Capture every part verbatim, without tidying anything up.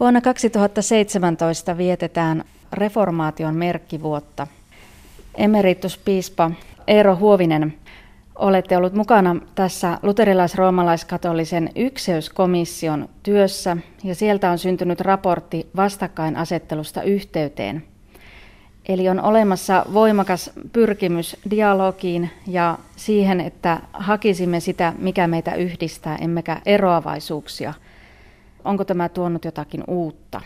Vuonna kaksituhattaseitsemäntoista vietetään reformaation merkkivuotta. Emeritus-piispa Eero Huovinen, olette ollut mukana tässä luterilais-roomalaiskatolisen ykseyskomission työssä ja sieltä on syntynyt raportti vastakkainasettelusta yhteyteen. Eli on olemassa voimakas pyrkimys dialogiin ja siihen, että hakisimme sitä, mikä meitä yhdistää, emmekä eroavaisuuksia. Onko tämä tuonut jotakin uutta?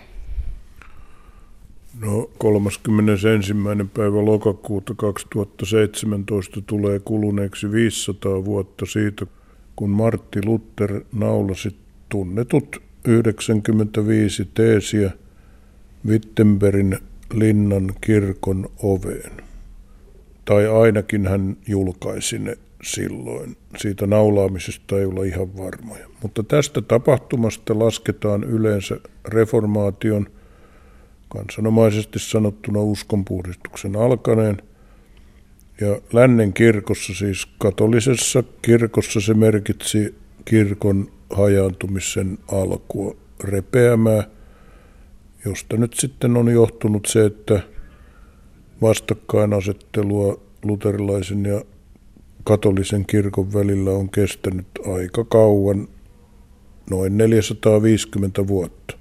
No kolmaskymmenesensimmäinen päivä lokakuuta kaksituhattaseitsemäntoista tulee kuluneeksi viisisataa vuotta siitä, kun Martti Luther naulasi tunnetut yhdeksänkymmentäviisi teesiä Wittenbergin linnan kirkon oveen. Tai ainakin hän julkaisi ne silloin. Siitä naulaamisesta ei olla ihan varmoja. Mutta tästä tapahtumasta lasketaan yleensä reformaation, kansanomaisesti sanottuna uskonpuhdistuksen alkaneen. Ja lännen kirkossa, siis katolisessa kirkossa, se merkitsi kirkon hajaantumisen alkua, repeämää, josta nyt sitten on johtunut se, että vastakkainasettelua luterilaisen ja katolisen kirkon välillä on kestänyt aika kauan, noin neljäsataaviisikymmentä vuotta.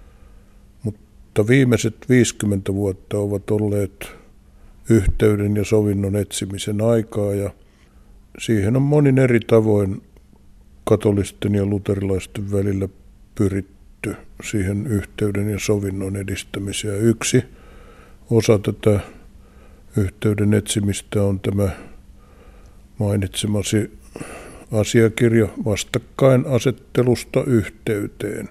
Mutta viimeiset viisikymmentä vuotta ovat olleet yhteyden ja sovinnon etsimisen aikaa ja siihen on monin eri tavoin katolisten ja luterilaisten välillä pyritty siihen yhteyden ja sovinnon edistämiseen. Yksi osa tätä yhteyden etsimistä on tämä mainitsemasi asiakirja vastakkainasettelusta yhteyteen.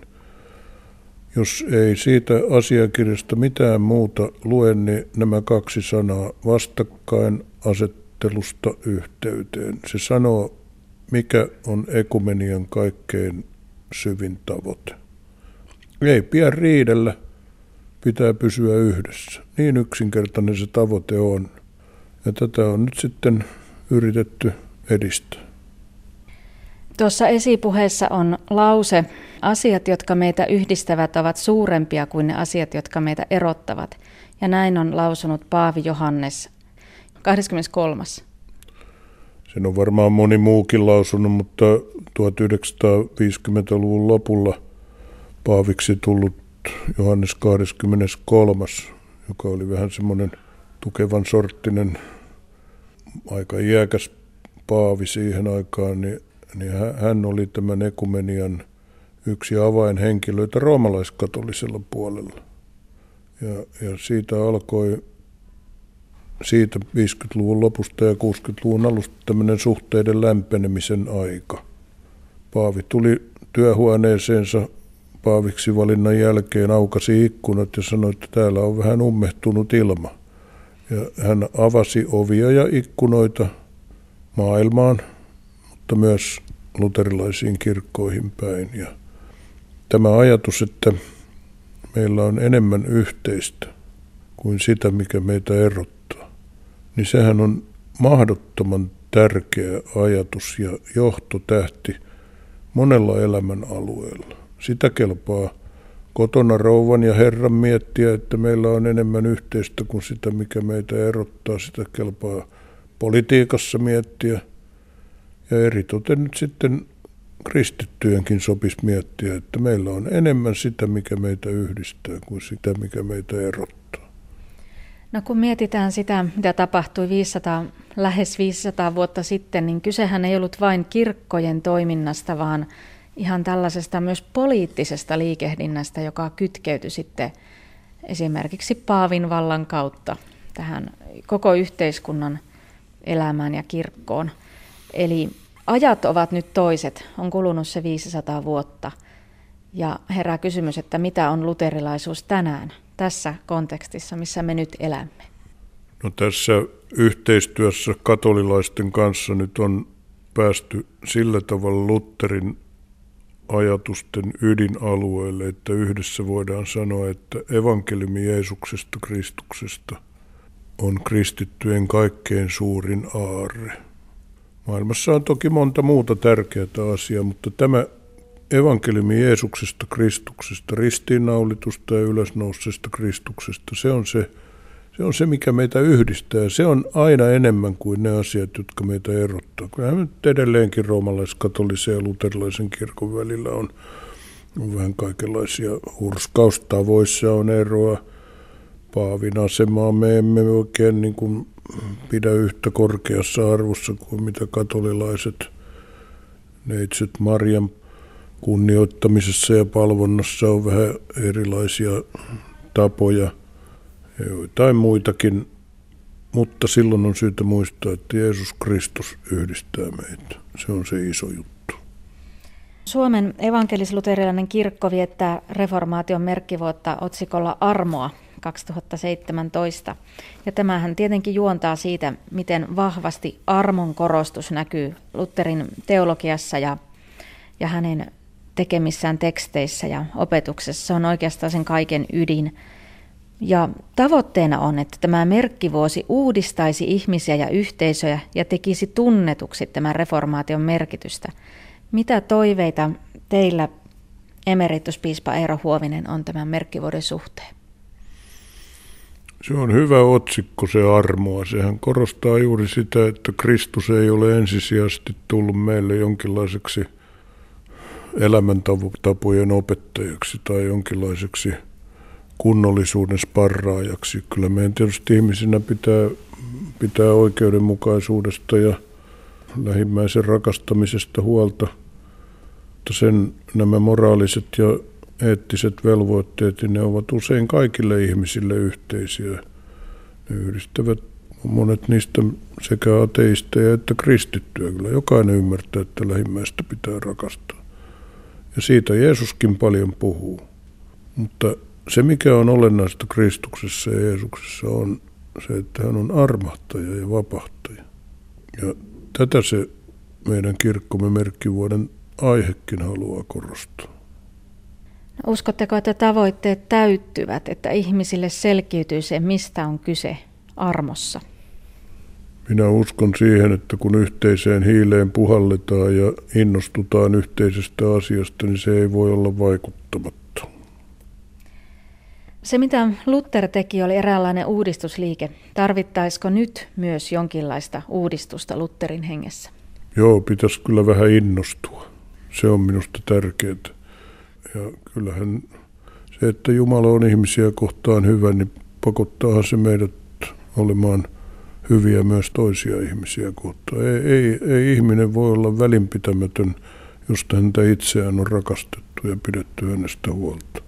Jos ei siitä asiakirjasta mitään muuta lue, niin nämä kaksi sanaa vastakkainasettelusta yhteyteen. Se sanoo, mikä on ekumenian kaikkein syvin tavoite. Ei pidä riidellä, pitää pysyä yhdessä. Niin yksinkertainen se tavoite on. Ja tätä on nyt sitten yritetty edistää. Tuossa esipuheessa on lause, asiat, jotka meitä yhdistävät, ovat suurempia kuin ne asiat, jotka meitä erottavat. Ja näin on lausunut Paavi Johannes kahdeskymmeneskolmas. Sen on varmaan moni muukin lausunut, mutta tuhatyhdeksänsataaviisikymmentäluvun lopulla paaviksi tullut Johannes kahdeskymmeneskolmas, joka oli vähän semmoinen tukevan sorttinen, aika iäkäs paavi siihen aikaan, niin, niin hän oli tämän ekumenian yksi avainhenkilöitä roomalaiskatolisella puolella. Ja, ja siitä alkoi siitä viisikymmentäluvun lopusta ja kuusikymmentäluvun alusta tämmöinen suhteiden lämpenemisen aika. Paavi tuli työhuoneeseensa paaviksi valinnan jälkeen, aukasi ikkunat ja sanoi, että täällä on vähän ummehtunut ilma. Ja hän avasi ovia ja ikkunoita maailmaan, mutta myös luterilaisiin kirkkoihin päin. Ja tämä ajatus, että meillä on enemmän yhteistä kuin sitä, mikä meitä erottaa, niin sehän on mahdottoman tärkeä ajatus ja johtotähti monella elämän alueella. Sitä kelpaa kotona rouvan ja herran miettiä, että meillä on enemmän yhteistä kuin sitä, mikä meitä erottaa. Sitä kelpaa politiikassa miettiä. Ja eritoten nyt sitten kristittyjenkin sopisi miettiä, että meillä on enemmän sitä, mikä meitä yhdistää, kuin sitä, mikä meitä erottaa. No kun mietitään sitä, mitä tapahtui viisisataa, lähes viisisataa vuotta sitten, niin kysehän ei ollut vain kirkkojen toiminnasta, vaan ihan tällaisesta myös poliittisesta liikehdinnästä, joka kytkeytyi sitten esimerkiksi paavin vallan kautta tähän koko yhteiskunnan elämään ja kirkkoon. Eli ajat ovat nyt toiset, on kulunut se viisisataa vuotta ja herää kysymys, että mitä on luterilaisuus tänään tässä kontekstissa, missä me nyt elämme? No tässä yhteistyössä katolilaisten kanssa nyt on päästy sillä tavalla Lutherin ajatusten ydinalueelle, että yhdessä voidaan sanoa, että evankeliumi Jeesuksesta Kristuksesta on kristittyjen kaikkein suurin aarre. Maailmassa on toki monta muuta tärkeää asiaa, mutta tämä evankeliumi Jeesuksesta, Kristuksesta, ristiinnaulitusta ja ylösnouseesta Kristuksesta, se on se, se on se, mikä meitä yhdistää. Se on aina enemmän kuin ne asiat, jotka meitä erottaa. Kyllähän nyt edelleenkin roomalaiskatolisen ja luterilaisen kirkon välillä on, on vähän kaikenlaisia hurskaustavoissa on eroa. Paavin asemaa me emme oikein niin kuin pidä yhtä korkeassa arvossa kuin mitä katolilaiset. Neitsyt Marian kunnioittamisessa ja palvonnassa on vähän erilaisia tapoja ja joitain muitakin, mutta silloin on syytä muistaa, että Jeesus Kristus yhdistää meitä. Se on se iso juttu. Suomen evankelis-luterilainen kirkko viettää reformaation merkkivuotta otsikolla Armoa kaksituhattaseitsemäntoista. Ja tämähän tietenkin juontaa siitä, miten vahvasti armon korostus näkyy Lutherin teologiassa ja, ja hänen tekemissään teksteissä ja opetuksessa. Se on oikeastaan sen kaiken ydin. Ja tavoitteena on, että tämä merkkivuosi uudistaisi ihmisiä ja yhteisöjä ja tekisi tunnetuksi tämän reformaation merkitystä. Mitä toiveita teillä, emerituspiispa Eero Huovinen, on tämän merkkivuoden suhteen? Se on hyvä otsikko, se armoa. Sehän korostaa juuri sitä, että Kristus ei ole ensisijaisesti tullut meille jonkinlaiseksi elämäntapojen opettajaksi tai jonkinlaiseksi kunnollisuuden sparraajaksi. Kyllä meidän tietysti ihmisinä pitää, pitää oikeudenmukaisuudesta ja lähimmäisen rakastamisesta huolta, mutta sen nämä moraaliset ja eettiset velvoitteet, ne ovat usein kaikille ihmisille yhteisiä. Ne yhdistävät monet niistä sekä ateisteja että kristittyjä. Kyllä jokainen ymmärtää, että lähimmäistä pitää rakastaa. Ja siitä Jeesuskin paljon puhuu. Mutta se, mikä on olennaista Kristuksessa ja Jeesuksessa, on se, että hän on armahtaja ja vapahtaja. Ja tätä se meidän kirkkomme merkkivuoden aihekin haluaa korostaa. Uskotteko, että tavoitteet täyttyvät, että ihmisille selkiytyy se, mistä on kyse armossa? Minä uskon siihen, että kun yhteiseen hiileen puhalletaan ja innostutaan yhteisestä asiasta, niin se ei voi olla vaikuttamatta. Se, mitä Luther teki, oli eräänlainen uudistusliike. Tarvittaisiko nyt myös jonkinlaista uudistusta Lutherin hengessä? Joo, pitäisi kyllä vähän innostua. Se on minusta tärkeää. Ja kyllähän se, että Jumala on ihmisiä kohtaan hyvä, niin pakottaahan se meidät olemaan hyviä myös toisia ihmisiä kohtaan. Ei, ei, ei ihminen voi olla välinpitämätön, jos häntä itseään on rakastettu ja pidetty hänestä huolta.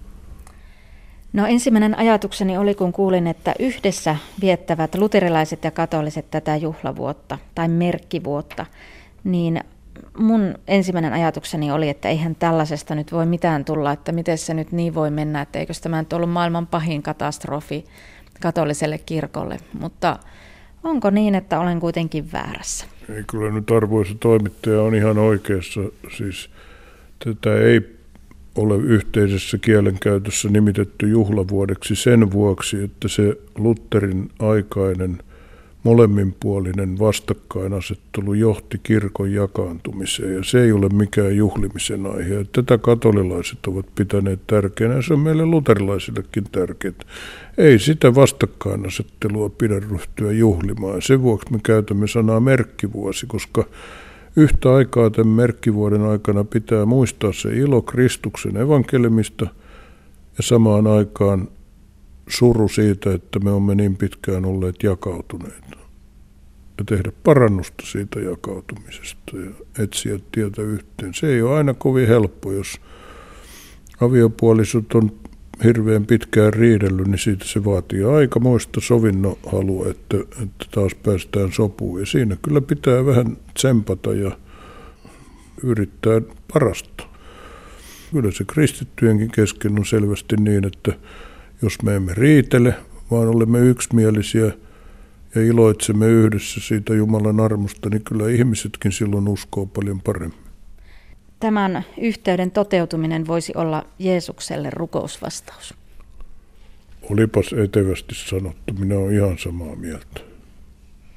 No ensimmäinen ajatukseni oli, kun kuulin, että yhdessä viettävät luterilaiset ja katoliset tätä juhlavuotta tai merkkivuotta, niin mun ensimmäinen ajatukseni oli, että eihän tällaisesta nyt voi mitään tulla, että miten se nyt niin voi mennä, että eikös tämä nyt ollut maailman pahin katastrofi katoliselle kirkolle, mutta onko niin, että olen kuitenkin väärässä? Ei, kyllä nyt arvoisa toimittaja on ihan oikeassa, siis tätä ei ole yhteisessä kielenkäytössä nimitetty juhlavuodeksi sen vuoksi, että se Lutherin aikainen molemminpuolinen vastakkainasettelu johti kirkon jakaantumiseen, ja se ei ole mikään juhlimisen aihe. Tätä katolilaiset ovat pitäneet tärkeänä, ja se on meille luterilaisillekin tärkeää. Ei sitä vastakkainasettelua pidä ryhtyä juhlimaan. Sen vuoksi me käytämme sanaa merkkivuosi, koska yhtä aikaa tämän merkkivuoden aikana pitää muistaa se ilo Kristuksen evankeliumista ja samaan aikaan suru siitä, että me olemme niin pitkään olleet jakautuneita. Ja tehdä parannusta siitä jakautumisesta ja etsiä tietä yhteen. Se ei ole aina kovin helppo, jos aviopuolisot on hirveän pitkään riidellyt, niin siitä se vaatii aikamoista sovinnonhalua, että, että taas päästään sopuun. Ja siinä kyllä pitää vähän tsempata ja yrittää parasta. Kyllä se kristittyjenkin kesken on selvästi niin, että jos me emme riitele, vaan olemme yksimielisiä ja iloitsemme yhdessä siitä Jumalan armosta, niin kyllä ihmisetkin silloin uskoo paljon paremmin. Tämän yhteyden toteutuminen voisi olla Jeesukselle rukousvastaus. Olipas etevästi sanottu, minä olen ihan samaa mieltä.